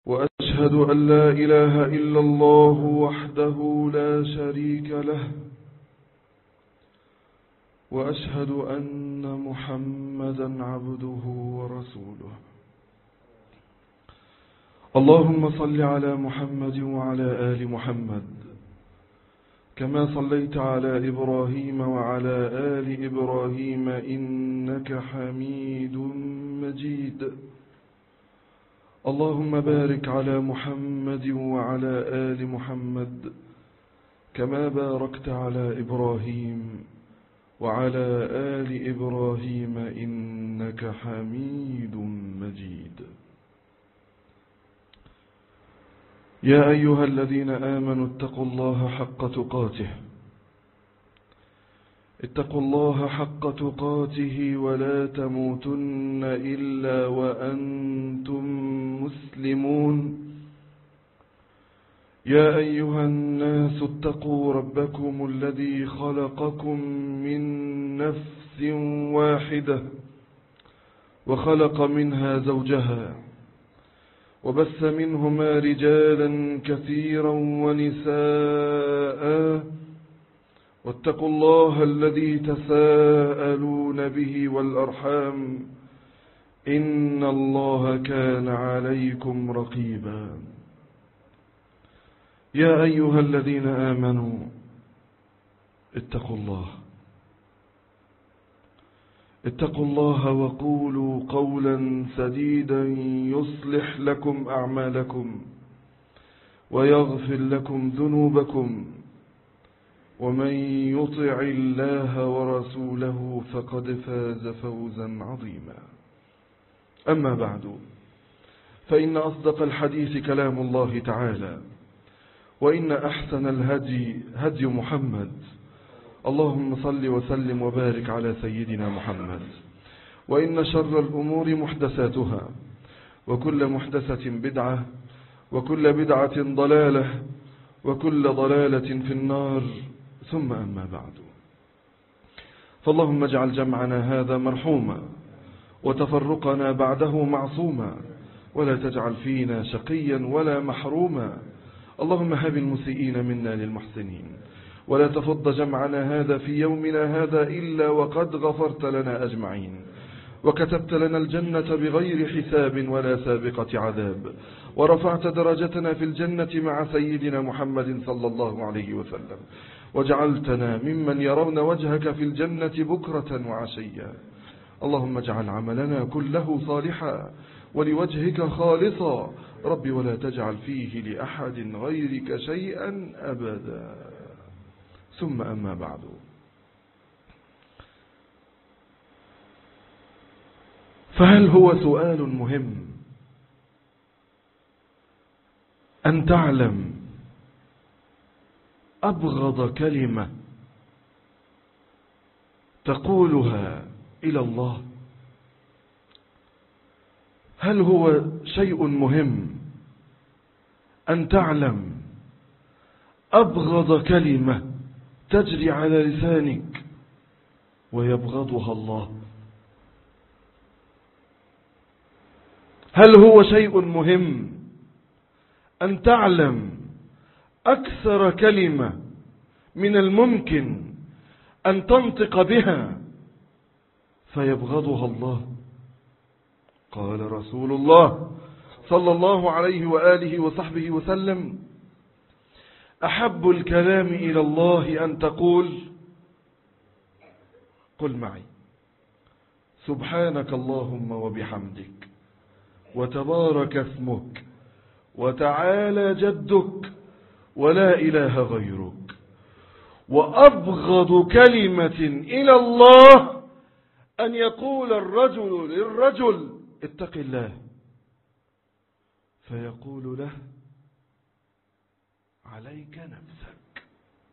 وأشهد أن لا إله إلا الله وحده لا شريك له، وأشهد أن محمدا عبده ورسوله. اللهم صل على محمد وعلى آل محمد كما صليت على إبراهيم وعلى آل إبراهيم إنك حميد مجيد. اللهم بارك على محمد وعلى آل محمد كما باركت على إبراهيم وعلى آل إبراهيم إنك حميد مجيد. يا أيها الذين آمنوا اتقوا الله حق تقاته، اتقوا الله حق تقاته ولا تموتن إلا وأنتم مسلمون. يا أيها الناس اتقوا ربكم الذي خلقكم من نفس واحدة وخلق منها زوجها وبث منهما رجالا كثيرا ونساء، واتقوا الله الذي تساءلون به والأرحام إن الله كان عليكم رقيبا. يا أيها الذين آمنوا اتقوا الله وقولوا قولا سديدا يصلح لكم أعمالكم ويغفر لكم ذنوبكم، ومن يطع الله ورسوله فقد فاز فوزا عظيما. أما بعد، فإن أصدق الحديث كلام الله تعالى، وإن أحسن الهدي هدي محمد. اللهم صل وسلم وبارك على سيدنا محمد. وإن شر الأمور محدثاتها، وكل محدثة بدعة، وكل بدعة ضلالة، وكل ضلالة في النار. ثم أما بعد، فاللهم اجعل جمعنا هذا مرحوما وتفرقنا بعده معصوما، ولا تجعل فينا شقيا ولا محروما. اللهم هب المسيئين منا للمحسنين، ولا تفض جمعنا هذا في يومنا هذا إلا وقد غفرت لنا أجمعين، وكتبت لنا الجنة بغير حساب ولا سابقة عذاب، ورفعت درجتنا في الجنة مع سيدنا محمد صلى الله عليه وسلم، وجعلتنا ممن يرون وجهك في الجنة بكرة وعشيا. اللهم اجعل عملنا كله صالحا ولوجهك خالصا رب، ولا تجعل فيه لأحد غيرك شيئا أبدا. ثم أما بعد، فهل هو سؤال مهم أن تعلم أبغض كلمة تقولها إلى الله؟ هل هو شيء مهم أن تعلم أبغض كلمة تجري على لسانك ويبغضها الله؟ هل هو شيء مهم أن تعلم أكثر كلمة من الممكن أن تنطق بها فيبغضها الله؟ قال رسول الله صلى الله عليه وآله وصحبه وسلم: أحب الكلام إلى الله أن تقول، قل معي: سبحانك اللهم وبحمدك، وتبارك اسمك، وتعالى جدك، ولا إله غيرك. وأبغض كلمة إلى الله أن يقول الرجل للرجل: اتق الله، فيقول له: عليك نفسك.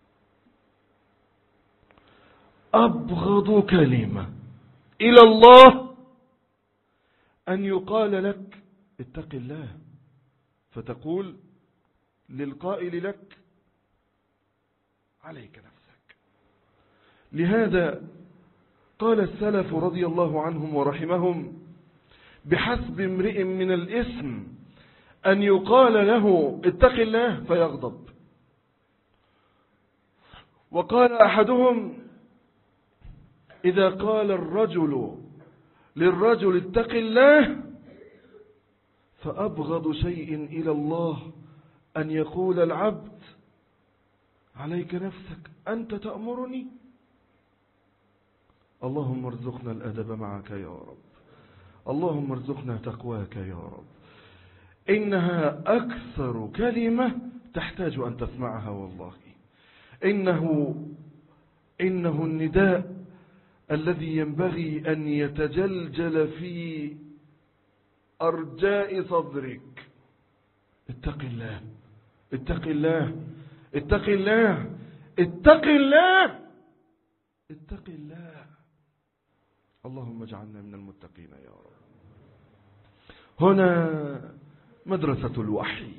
أبغض كلمة إلى الله أن يقال لك: اتق الله، فتقول للقائل لك: عليك نفسك. لهذا قال السلف رضي الله عنهم ورحمهم: بحسب امرئ من الإثم أن يقال له اتق الله فيغضب. وقال أحدهم إذا قال الرجل للرجل اتق الله فأبغض شيء إلى الله أن يقول العبد عليك نفسك أنت تأمرني. اللهم ارزقنا الأدب معك يا رب، اللهم ارزقنا تقواك يا رب. إنها أكثر كلمة تحتاج أن تسمعها والله. إنه النداء الذي ينبغي أن يتجلجل في أرجاء صدرك. اتق الله، اتق الله، اتق الله، اتق الله، اتق الله. اللهم اجعلنا من المتقين يا رب. هنا مدرسة الوحي،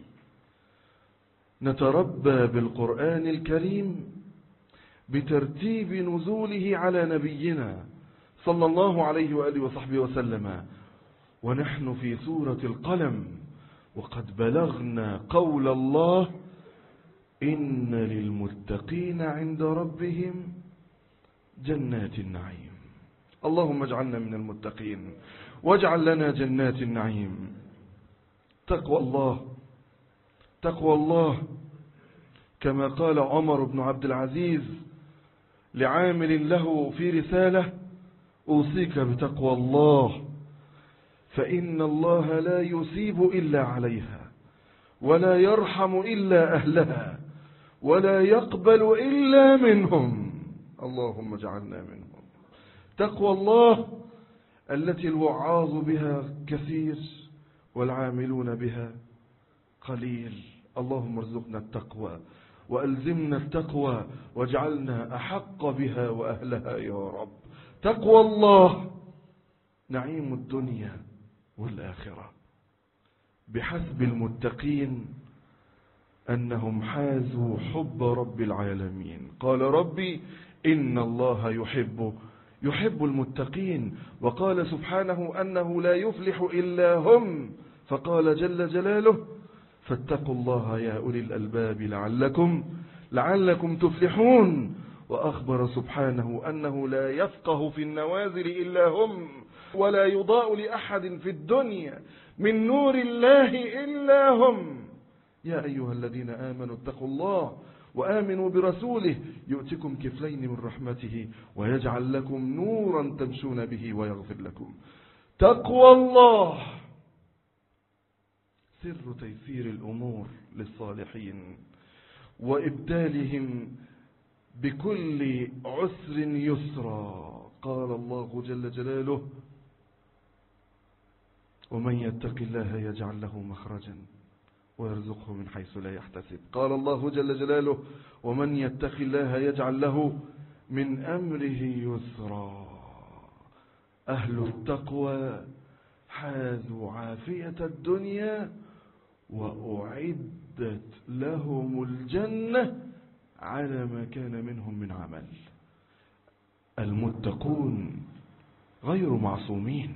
نتربى بالقرآن الكريم بترتيب نزوله على نبينا صلى الله عليه وآله وصحبه وسلم، ونحن في سورة القلم، وقد بلغنا قول الله إن للمتقين عند ربهم جنات النعيم. اللهم اجعلنا من المتقين واجعل لنا جنات النعيم. تقوى الله، تقوى الله، كما قال عمر بن عبد العزيز لعامل له في رسالة: أوصيك بتقوى الله، فإن الله لا يثيب إلا عليها، ولا يرحم إلا أهلها، ولا يقبل إلا منهم. اللهم اجعلنا منهم. تقوى الله التي الوعاظ بها كثير والعاملون بها قليل. اللهم ارزقنا التقوى وألزمنا التقوى واجعلنا أحق بها وأهلها يا رب. تقوى الله نعيم الدنيا والآخرة. بحسب المتقين أنهم حازوا حب رب العالمين. قال ربي إن الله يحب المتقين، وقال سبحانه أنه لا يفلح إلا هم، فقال جل جلاله: فاتقوا الله يا أولي الألباب لعلكم تفلحون. وأخبر سبحانه أنه لا يفقه في النوازل إلا هم، ولا يضاء لأحد في الدنيا من نور الله إلا هم. يا أيها الذين آمنوا اتقوا الله وآمنوا برسوله يؤتكم كفلين من رحمته ويجعل لكم نورا تمشون به ويغفر لكم. تقوى الله سر تيسير الأمور للصالحين وإبدالهم بكل عسر يسرا. قال الله جل جلاله: ومن يتق الله يجعل له مخرجا ويرزقه من حيث لا يحتسب. قال الله جل جلاله: ومن يتق الله يجعل له من أمره يسرا. أهل التقوى حازوا عافية الدنيا وأعدت لهم الجنة على ما كان منهم من عمل. المتقون غير معصومين،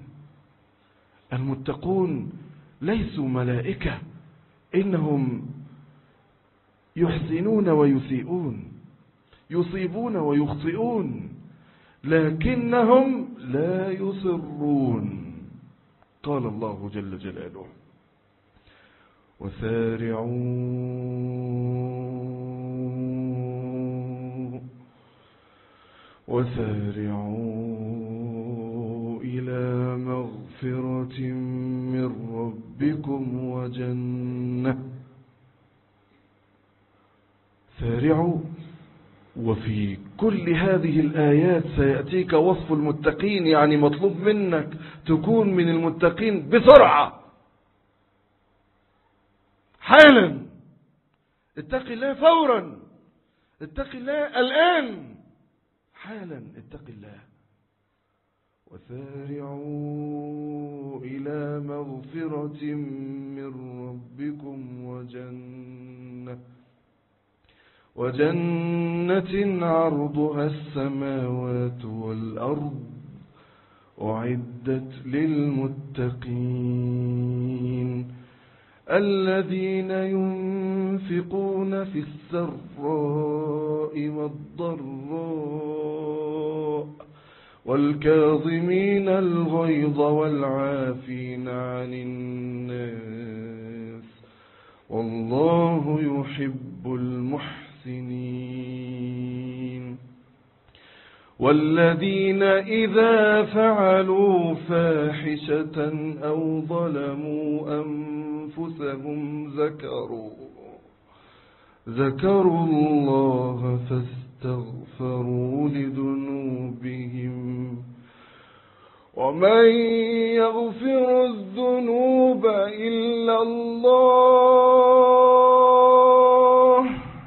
المتقون ليسوا ملائكة، إنهم يحسنون ويسيئون، يصيبون ويخطئون، لكنهم لا يصرون. قال الله جل جلاله: وسارعوا إلى مغفرة من ربكم وجنة. سارعوا. وفي كل هذه الآيات سيأتيك وصف المتقين، يعني مطلوب منك تكون من المتقين بسرعة، حالا. اتق الله فورا، اتق الله الآن، حالا، اتق الله. وسارعوا إلى مغفرة من ربكم وجنة عرضها السماوات والأرض أعدت للمتقين الذين ينفقون في السراء والضراء والكاظمين الغيظ والعافين عن الناس والله يحب المحسنين والذين إذا فعلوا فاحشة أو ظلموا أنفسهم ذكروا الله فاستغفروا لذنوبهم ومن يغفر الذنوب إلا الله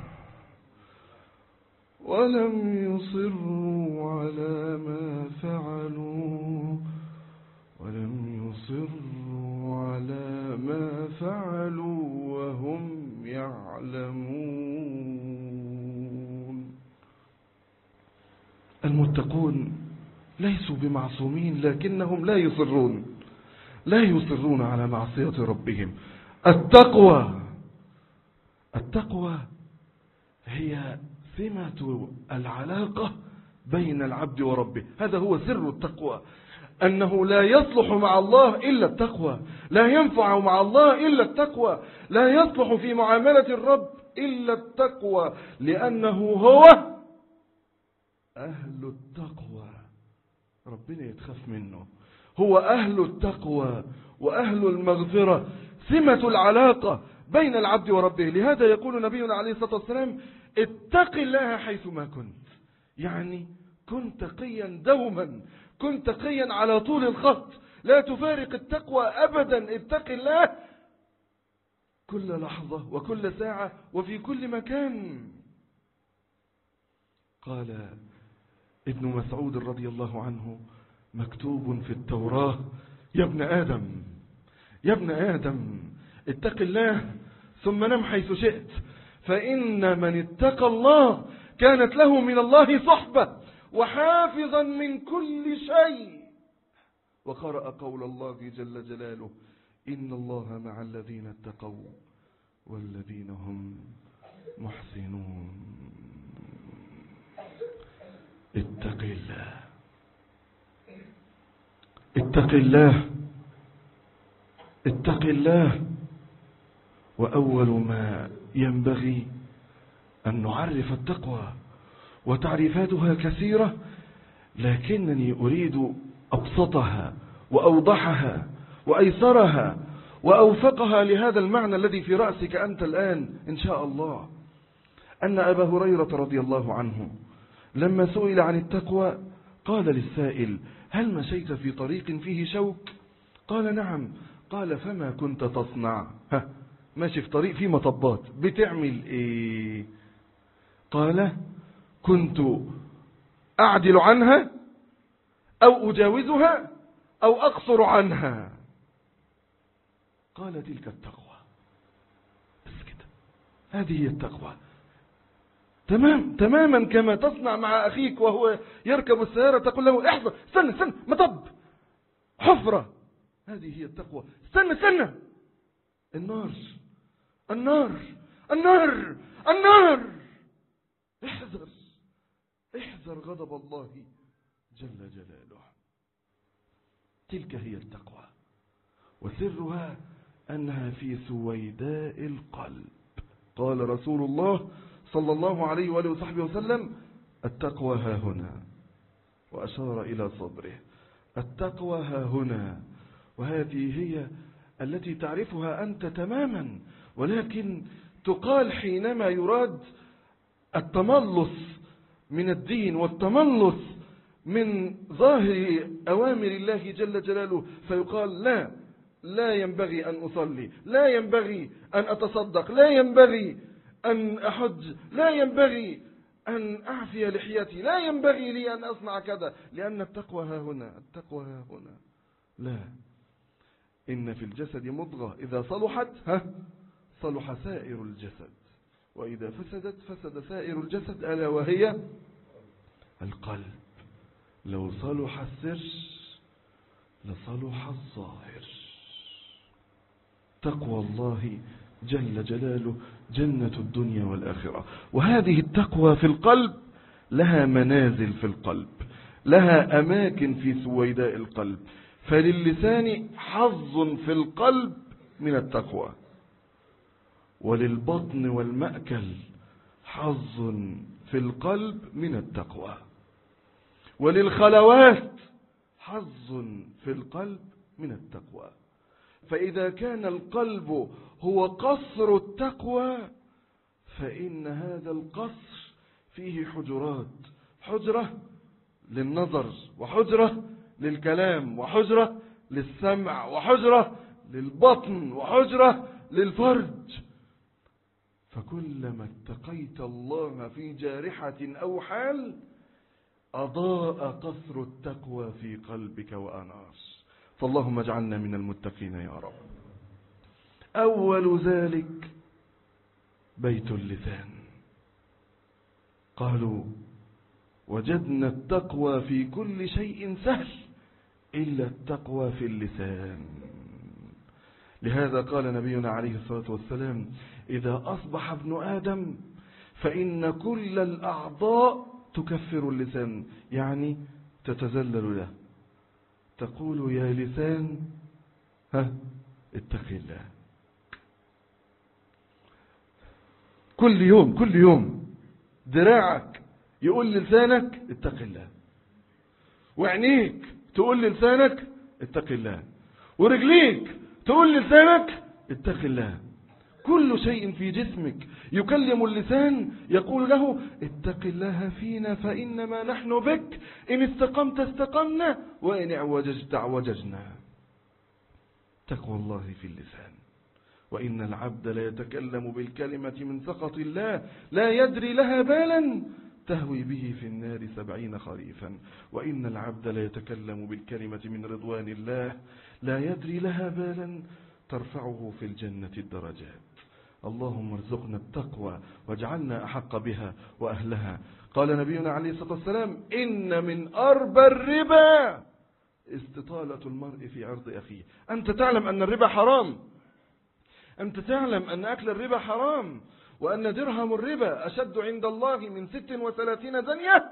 ولم يصروا على ما فعلوا وهم يعلمون. المتقون ليسوا بمعصومين لكنهم لا يصرون على معصية ربهم. التقوى هي سمة العلاقة بين العبد وربه. هذا هو سر التقوى، أنه لا يصلح مع الله إلا التقوى، لا ينفع مع الله إلا التقوى، لا يصلح في معاملة الرب إلا التقوى، لأنه هو أهل التقوى. ربنا يتخاف منه، هو أهل التقوى وأهل المغفرة، سمة العلاقة بين العبد وربه. لهذا يقول نبينا عليه الصلاة والسلام: اتق الله حيثما كنت، يعني كن تقيا دوما، كن تقيا على طول الخط، لا تفارق التقوى أبدا. اتق الله كل لحظة وكل ساعة وفي كل مكان. قال ابن مسعود رضي الله عنه: مكتوب في التوراة: يا ابن آدم اتق الله ثم نم حيث شئت، فإن من اتقى الله كانت له من الله صحبة وحافظا من كل شيء. وقرأ قول الله جل جلاله: إن الله مع الذين اتقوا والذين هم محسنون. اتق الله، اتق الله، اتق الله. وأول ما ينبغي أن نعرف التقوى، وتعريفاتها كثيرة، لكنني أريد أبسطها وأوضحها وأيسرها وأوفقها لهذا المعنى الذي في رأسك أنت الآن إن شاء الله. أن أبا هريرة رضي الله عنه لما سئل عن التقوى قال للسائل: هل مشيت في طريق فيه شوك؟ قال: نعم. قال: فما كنت تصنع؟ ماشي في طريق فيه مطبات، بتعمل ايه؟ قال: كنت أعدل عنها أو أجاوزها أو أقصر عنها. قال: تلك التقوى. بس كده، هذه هي التقوى. تماما كما تصنع مع أخيك وهو يركب السيارة، تقول له: احذر، استنى مطب، حفرة. هذه هي التقوى. استنى، النار. احذر غضب الله جل جلاله. تلك هي التقوى، وسرها أنها في سويداء القلب. قال رسول الله صلى الله عليه وآله وصحبه وسلم: التقوى ها هنا، وأشار إلى صدره. التقوى ها هنا، وهذه هي التي تعرفها أنت تماما، ولكن تقال حينما يراد التملص من الدين والتملص من ظاهر أوامر الله جل جلاله، فيقال: لا ينبغي أن أصلي، لا ينبغي أن أتصدق، لا ينبغي أن أحج، لا ينبغي أن أعفي لحيتي، لا ينبغي لي أن أصنع كذا، لأن التقوى ها هنا، التقوى ها هنا. لا، إن في الجسد مضغة إذا صلحت صلح سائر الجسد، وإذا فسدت فسد سائر الجسد، ألا وهي القلب. لو صلح السر لصلح الظاهر. تقوى الله جل جلاله جنة الدنيا والآخرة. وهذه التقوى في القلب لها منازل في القلب، لها أماكن في سويداء القلب. فللسان حظ في القلب من التقوى، وللبطن والمأكل حظ في القلب من التقوى، وللخلوات حظ في القلب من التقوى. فإذا كان القلب هو قصر التقوى، فإن هذا القصر فيه حجرات، حجرة للنظر، وحجرة للكلام، وحجرة للسمع، وحجرة للبطن، وحجرة للفرج. فكلما اتقيت الله في جارحة أو حال أضاء قصر التقوى في قلبك وأنار. فاللهم اجعلنا من المتقين يا رب. أول ذلك بيت اللسان. قالوا وجدنا التقوى في كل شيء سهل إلا التقوى في اللسان. لهذا قال نبينا عليه الصلاة والسلام إذا أصبح ابن آدم فإن كل الأعضاء تكفر اللسان، يعني تتذلل له، تقول يا لسان اتق الله. كل يوم دراعك يقول لسانك اتق الله، وعينيك تقول لسانك اتق الله، ورجليك تقول لسانك اتق الله. كل شيء في جسمك يكلم اللسان يقول له اتق الله فينا فإنما نحن بك، إن استقمت استقمنا وإن اعوججت اعوججنا. تقوى الله في اللسان. وإن العبد لا يتكلم بالكلمة من سخط الله لا يدري لها بالا تهوي به في النار 70 خريفا. وإن العبد لا يتكلم بالكلمة من رضوان الله لا يدري لها بالا ترفعه في الجنة الدرجات. اللهم ارزقنا التقوى واجعلنا أحق بها وأهلها. قال نبينا عليه الصلاة والسلام إن من أربى الربا استطالة المرء في عرض أخيه. أنت تعلم أن الربا حرام، أنت تعلم أن أكل الربا حرام، وأن درهم الربا أشد عند الله من 36 زنية.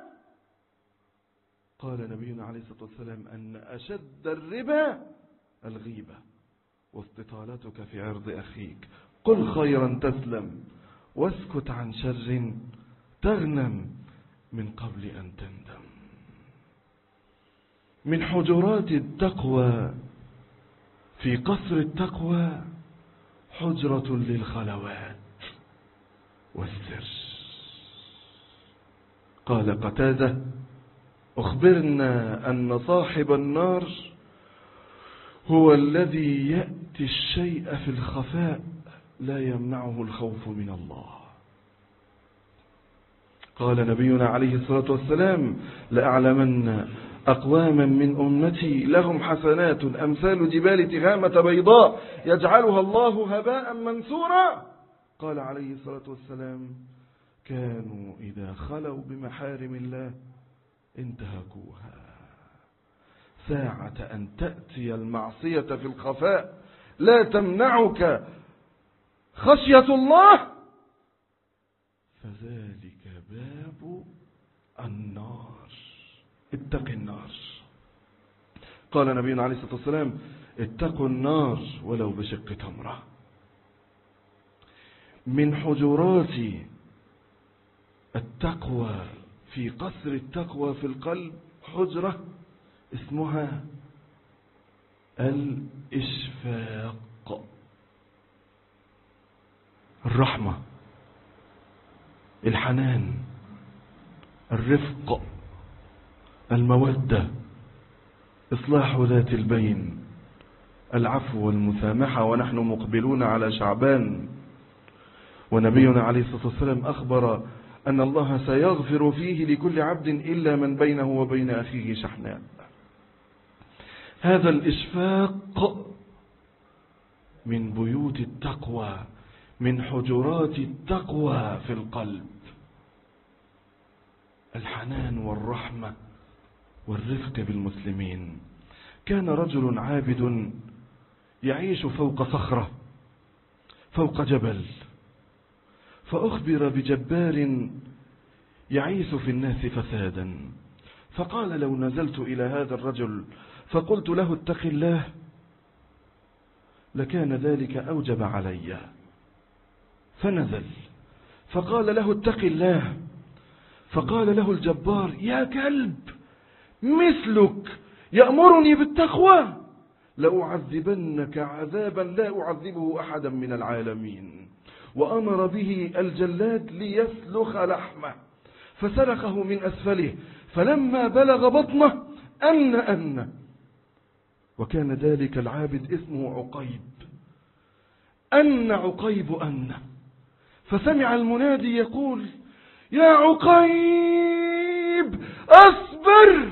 قال نبينا عليه الصلاة والسلام أن أشد الربا الغيبة واستطالتك في عرض أخيك. قل خيرا تسلم واسكت عن شر تغنم من قبل أن تندم. من حجرات التقوى في قصر التقوى حجرة للخلوات والسر. قال قتادة أخبرنا أن صاحب النار هو الذي يأتي الشيء في الخفاء لا يمنعه الخوف من الله. قال نبينا عليه الصلاة والسلام لأعلمن أقواما من أمتي لهم حسنات أمثال جبال تهامة بيضاء يجعلها الله هباء منثورا. قال عليه الصلاة والسلام كانوا إذا خلوا بمحارم الله انتهكوها. ساعة أن تأتي المعصية في الخفاء لا تمنعك خشية الله، فذلك باب النار. اتق النار. قال نبينا عليه الصلاة والسلام اتقوا النار ولو بشق تمرة. من حجرات التقوى في قصر التقوى في القلب حجرة اسمها الإشفاق. الرحمة، الحنان، الرفق، المودة، إصلاح ذات البين، العفو والمسامحة. ونحن مقبلون على شعبان، ونبينا عليه الصلاة والسلام أخبر أن الله سيغفر فيه لكل عبد إلا من بينه وبين أخيه شحناء. هذا الإشفاق من بيوت التقوى، من حجرات التقوى في القلب. الحنان والرحمة والرفق بالمسلمين. كان رجل عابد يعيش فوق صخرة فوق جبل، فأخبر بجبار يعيث في الناس فسادا، فقال لو نزلت إلى هذا الرجل فقلت له اتق الله لكان ذلك أوجب علي. فنزل فقال له اتق الله، فقال له الجبار يا كلب مثلك يأمرني بالتقوى لأعذبنك عذابا لا أعذبه أحدا من العالمين. وأمر به الجلاد ليسلخ لحمه، فسلخه من أسفله، فلما بلغ بطنه أن وكان ذلك العابد اسمه عقيب، عقيب فسمع المنادي يقول يا عقيب أصبر،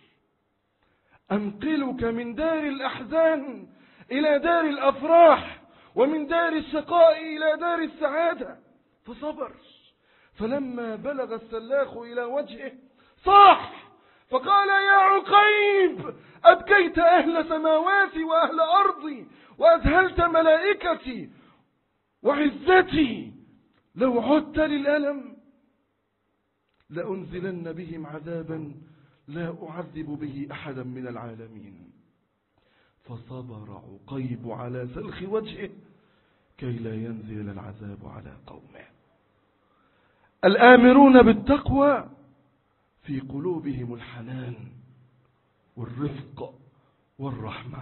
أنقلك من دار الأحزان إلى دار الأفراح، ومن دار الشقاء إلى دار السعادة. فصبر، فلما بلغ السلاخ إلى وجهه صاح فقال يا عقيب أبكيت أهل سماواتي وأهل أرضي وأذهلت ملائكتي وعزتي، لو عدت للألم لأنزلن بهم عذابا لا أعذب به أحدا من العالمين. فصبر عقيب على سلخ وجهه كي لا ينزل العذاب على قومه. الآمرون بالتقوى في قلوبهم الحنان والرفق والرحمة.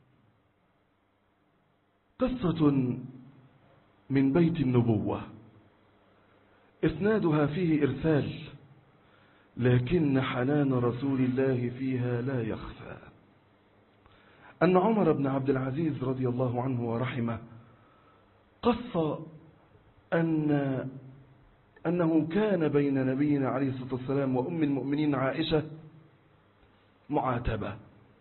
قصة من بيت النبوة إسنادها فيه إرسال، لكن حنان رسول الله فيها لا يخفى. أن عمر بن عبد العزيز رضي الله عنه ورحمه قص أنه كان بين نبينا عليه الصلاة والسلام وأم المؤمنين عائشة معاتبة،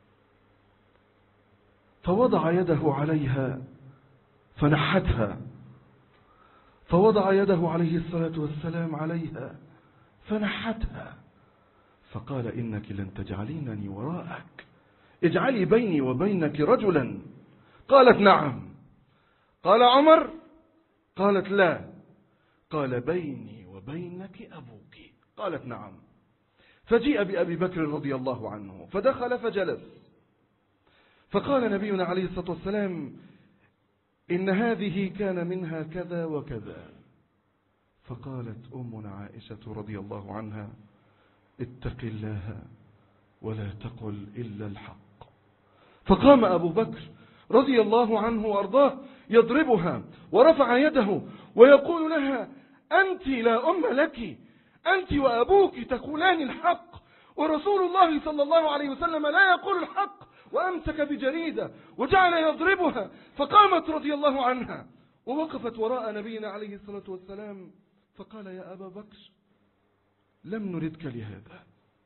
فوضع يده عليها فنحتها، فوضع يده عليه الصلاة والسلام عليها فنحتها، فقال إنك لن تجعلينني وراءك، اجعلي بيني وبينك رجلا. قالت نعم. قال عمر؟ قالت لا. قال بيني وبينك أبوك. قالت نعم. فجيء بأبي بكر رضي الله عنه فدخل فجلس، فقال نبينا عليه الصلاة والسلام إن هذه كان منها كذا وكذا. فقالت أمنا عائشة رضي الله عنها اتق الله ولا تقل إلا الحق. فقام أبو بكر رضي الله عنه وأرضاه يضربها ورفع يده ويقول لها أنت لا أم لك، أنت وأبوك تقولان الحق، ورسول الله صلى الله عليه وسلم لا يقول الحق. وأمسك بجريدة وجعل يضربها، فقامت رضي الله عنها ووقفت وراء نبينا عليه الصلاة والسلام فقال يا أبا بكر لم نردك لهذا،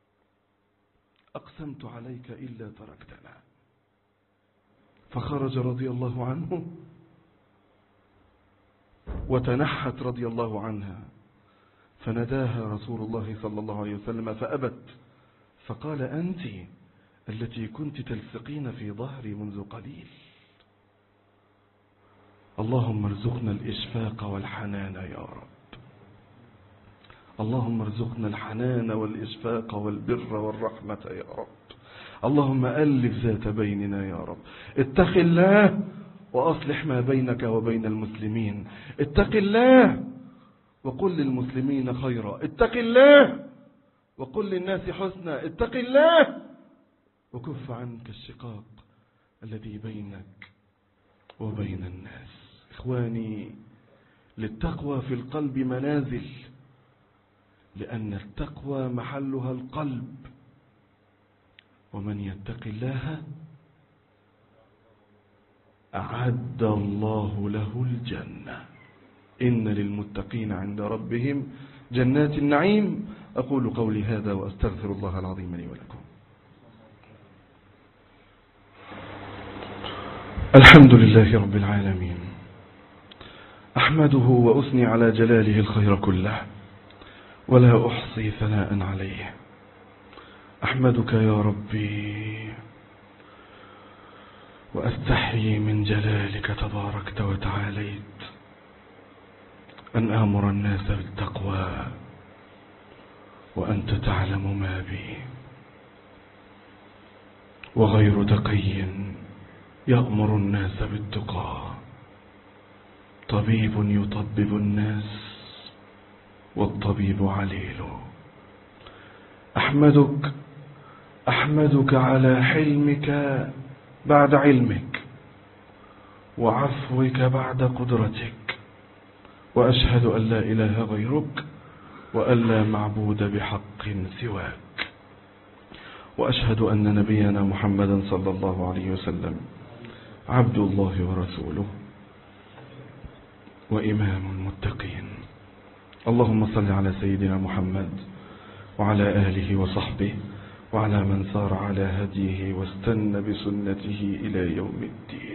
أقسمت عليك إلا تركتنا. فخرج رضي الله عنه وتنحت رضي الله عنها، فنداها رسول الله صلى الله عليه وسلم فأبت، فقال أنت التي كنت تلصقين في ظهري منذ قليل. اللهم ارزقنا الإشفاق والحنان يا رب، اللهم ارزقنا الحنان والإشفاق والبر والرحمة يا رب، اللهم ألف ذات بيننا يا رب. اتق الله وأصلح ما بينك وبين المسلمين، اتق الله وقل للمسلمين خيرا، اتق الله وقل للناس حسنا، اتق الله وكف عنك الشقاق الذي بينك وبين الناس. إخواني، للتقوى في القلب منازل، لأن التقوى محلها القلب، ومن يتق الله أعد الله له الجنة، إن للمتقين عند ربهم جنات النعيم. أقول قولي هذا وأستغفر الله العظيم لي ولكم. الحمد لله رب العالمين، أحمده وأثني على جلاله الخير كله ولا أحصي ثناء عليه. أحمدك يا ربي وأستحيي من جلالك تباركت وتعاليت أن آمر الناس بالتقوى وأنت تعلم ما بي، وغير تقي يأمر الناس بالتقى، طبيب يطبب الناس والطبيب عليل. أحمدك على حلمك بعد علمك، وعفوك بعد قدرتك، وأشهد أن لا إله غيرك، وأن لا معبود بحق سواك، وأشهد أن نبينا محمدا صلى الله عليه وسلم عبد الله ورسوله وإمام المتقين. اللهم صل على سيدنا محمد وعلى آله وصحبه وعلى من سار على هديه واستنى بسنته إلى يوم الدين.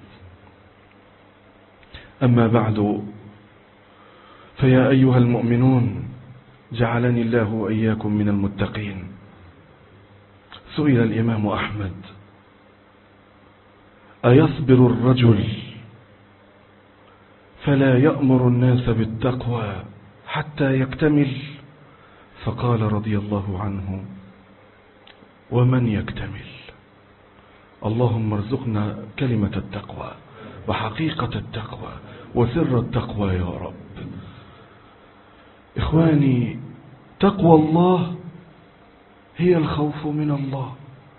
أما بعد، فيا أيها المؤمنون، جعلني الله وإياكم من المتقين. سئل الإمام أحمد: أيصبر الرجل فلا يأمر الناس بالتقوى حتى يكتمل؟ فقال رضي الله عنه: ومن يكتمل؟ اللهم ارزقنا كلمة التقوى وحقيقة التقوى وسر التقوى يا رب. إخواني، تقوى الله هي الخوف من الله،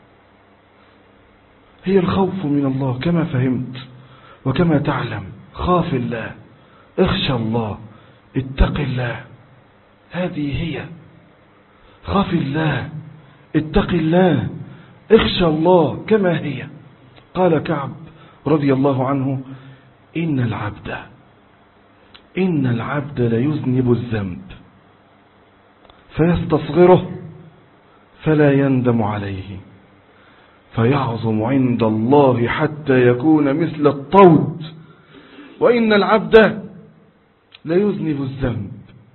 هي الخوف من الله كما فهمت وكما تعلم. خاف الله، اخشى الله، اتق الله، هذه هي. خاف الله، اتق الله، اخشى الله كما هي. قال كعب رضي الله عنه: إن العبد ليذنب الذنب فيستصغره فلا يندم عليه، فيعظم عند الله حتى يكون مثل الطود. وإن العبد ليذنب الذنب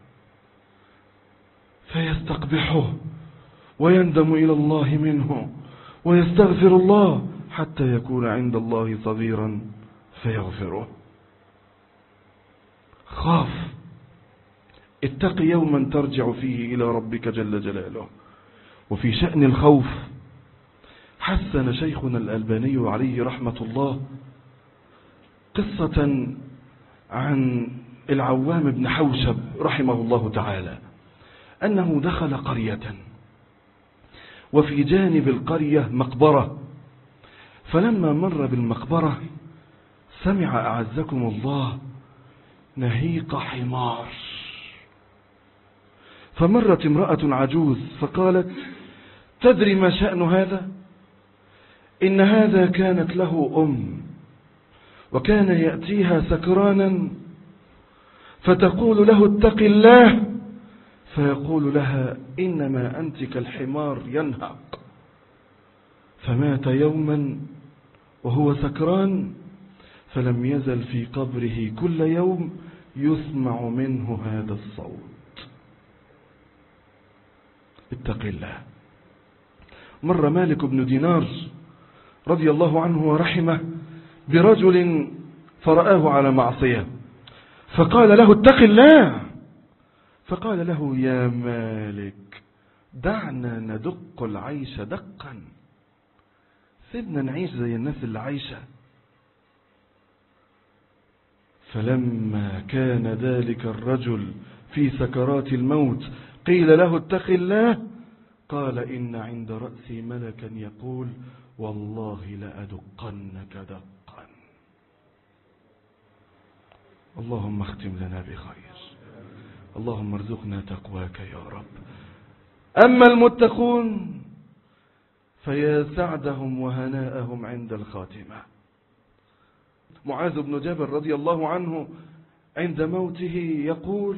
فيستقبحه ويندم إلى الله منه ويستغفر الله حتى يكون عند الله صغيرا فيغفره. خاف، اتق يوما ترجع فيه إلى ربك جل جلاله. وفي شأن الخوف حسن شيخنا الألباني عليه رحمة الله قصة عن العوام بن حوشب رحمه الله تعالى، أنه دخل قرية وفي جانب القرية مقبرة، فلما مر بالمقبرة سمع أعزكم الله نهيق حمار، فمرت امرأة عجوز فقالت: تدري ما شأن هذا؟ إن هذا كانت له أم، وكان يأتيها سكرانا فتقول له: اتق الله، فيقول لها: إنما أنت كالحمار ينهق. فمات يوما وهو سكران، فلم يزل في قبره كل يوم يسمع منه هذا الصوت: اتق الله. مر مالك بن دينار رضي الله عنه ورحمه برجل فرآه على معصية، فقال له: اتق الله. فقال له: يا مالك، دعنا ندق العيش دقا، سيبنا نعيش زي الناس اللي عايشة. فلما كان ذلك الرجل في سكرات الموت قيل له: اتق الله. قال: إن عند رأسي ملكا يقول: والله لأدقنك دقا. اللهم اختم لنا بخير، اللهم ارزقنا تقواك يا رب. أما المتقون فيا سعدهم وهناءهم عند الخاتمة. معاذ بن جبل رضي الله عنه عند موته يقول: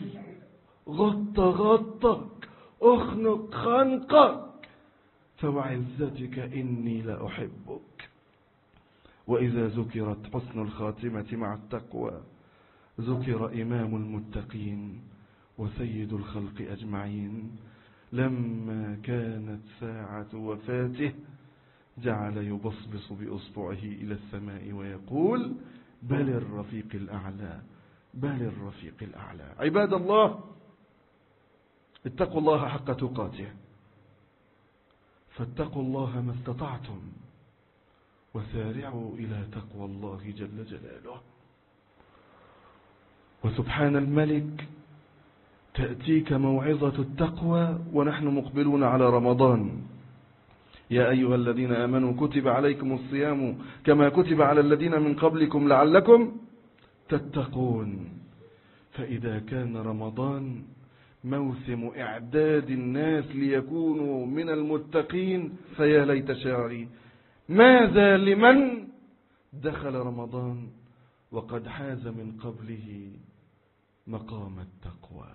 غطك اخنق خنقك فوعزتك إني لأحبك. وإذا ذكرت حسن الخاتمة مع التقوى ذكر إمام المتقين وسيد الخلق أجمعين. لما كانت ساعة وفاته جعل يبصبص بأصبعه إلى السماء ويقول بل الرفيق الأعلى، بل الرفيق الأعلى. عباد الله، اتقوا الله حق تقاته، فاتقوا الله ما استطعتم، وسارعوا إلى تقوى الله جل جلاله. وسبحان الملك، تأتيك موعظة التقوى ونحن مقبلون على رمضان. يا أيها الذين آمنوا كتب عليكم الصيام كما كتب على الذين من قبلكم لعلكم تتقون. فإذا كان رمضان موسم إعداد الناس ليكونوا من المتقين، فيا ليت شعري ماذا لمن دخل رمضان وقد حاز من قبله مقام التقوى.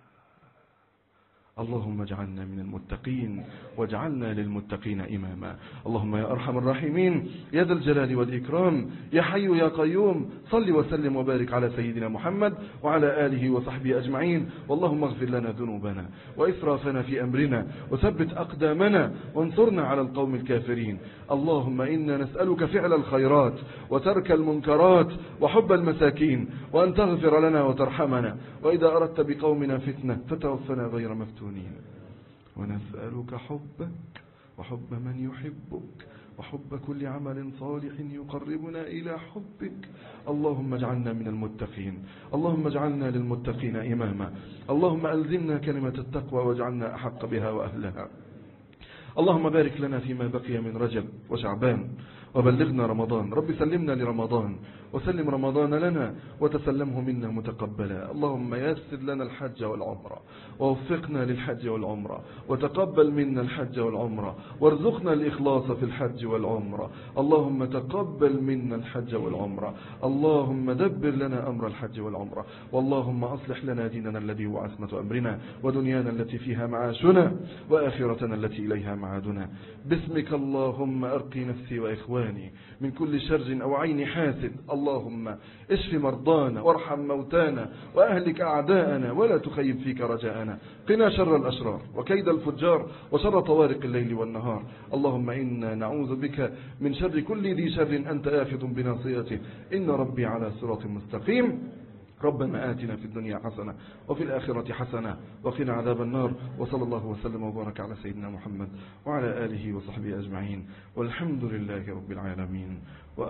اللهم اجعلنا من المتقين واجعلنا للمتقين إماما. اللهم يا أرحم الراحمين يا ذا الجلال والإكرام يا حي يا قيوم، صل وسلم وبارك على سيدنا محمد وعلى آله وصحبه أجمعين. واللهم اغفر لنا ذنوبنا وإسرافنا في أمرنا وثبت أقدامنا وانصرنا على القوم الكافرين. اللهم إنا نسألك فعل الخيرات وترك المنكرات وحب المساكين، وأن تغفر لنا وترحمنا، وإذا أردت بقومنا فتنة فتوفنا غير مفتونين. ونسألك حبك وحب من يحبك وحب كل عمل صالح يقربنا إلى حبك. اللهم اجعلنا من المتقين، اللهم اجعلنا للمتقين إماما. اللهم ألزمنا كلمة التقوى واجعلنا أحق بها وأهلها. اللهم بارك لنا فيما بقي من رجب وشعبان وبلغنا رمضان. رب سلمنا لرمضان وسلم رمضان لنا وتسلمه منا متقبلا. اللهم يسر لنا الحج والعمرة ووفقنا للحج والعمرة وتقبل منا الحج والعمرة وارزقنا الإخلاص في الحج والعمرة. اللهم تقبل منا الحج والعمرة. اللهم دبر لنا أمر الحج والعمرة. واللهم أصلح لنا ديننا الذي هو عصمة أمرنا ودنيانا التي فيها معاشنا وآخرتنا التي إليها معادنا. باسمك اللهم أرقي نفسي وإخواني من كل شر أو عين حاسد. اللهم اشف مرضانا وارحم موتانا وأهلك أعداءنا ولا تخيب فيك رجاءنا. قنا شر الأشرار وكيد الفجار وشر طوارق الليل والنهار. اللهم إنا نعوذ بك من شر كل ذي شر أنت آخذ بناصيته. إن ربي على صراط مستقيم. ربنا آتنا في الدنيا حسنة وفي الآخرة حسنة وقنا عذاب النار. وصلى الله وسلم وبارك على سيدنا محمد وعلى آله وصحبه أجمعين، والحمد لله رب العالمين.